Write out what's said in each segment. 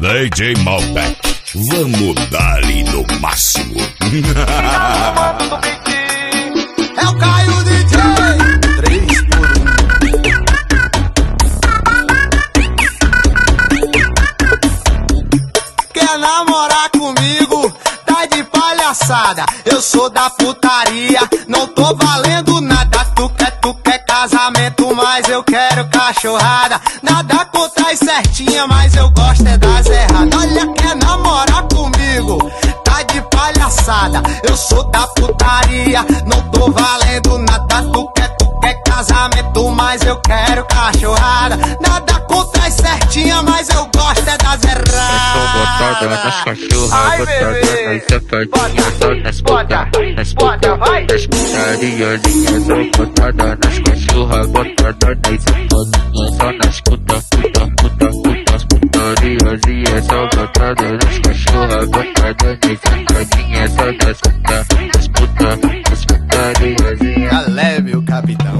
DJ Malbec, vamos dar-lhe no máximo. É o Caio DJ 3x1. Quer namorar comigo? Tá de palhaçada. Eu sou da putaria, não tô valendo nada. Tu quer casamento, mas eu quero cachorrada. Nada contra as certinhas, mas eu gosto é das erradas. Olha, quer namorar comigo? Tá de palhaçada. Eu sou da putaria, não tô valendo nada. Tu quer casamento, mas eu quero cachorrada. Nada contra as certinhas, mas eu gosto é das erradas. Eu tô botada nas cachorras, botada nas safadinhas, só nas puta, nas putariazinhas. Sou botada nas cachorras, botada nas safadinhas, só nas putariazinhas. Sou botada nas cachorras, botada nas safadinhas, só nas putariazinhas. Já leve o capitão.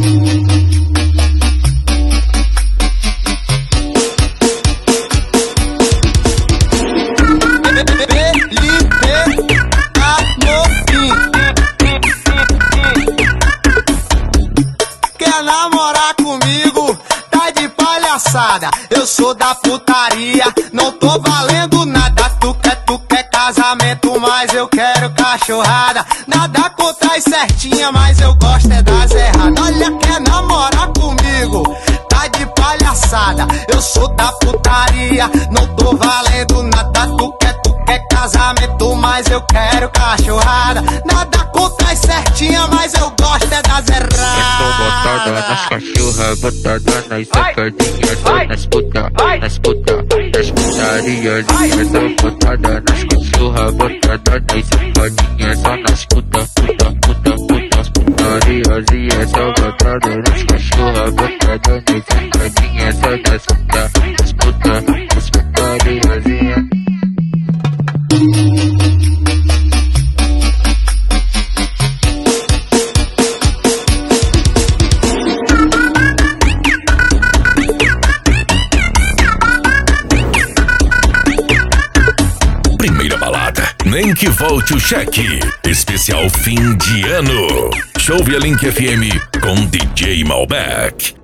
Quer namorar comigo? Tá de palhaçada. Eu sou da putaria, não tô valendo nada. Tu quer casamento, mas eu quero cachorrada. Nada contra as certinhas, mas eu gosto é das erradas. Olha, quer namorar comigo? Tá de palhaçada. Eu sou da putaria, não tô valendo nada. Tu quer casamento, mas eu quero cachorrada. Nada contra as certinhas, mas eu gosto é das erradas. Eu tô botada nas cachorras, botada nas safadinhas, só nas putariazinhas. Sou botada nas cachorras, botada nas safadinhas, só nas putariazinhas. Sou botada nas cachorras, botada nas safadinhas, só nas putariazinhas. Primeira balada, nem que volte o cheque. Especial fim de ano. Chove a Link FM com DJ Malbec.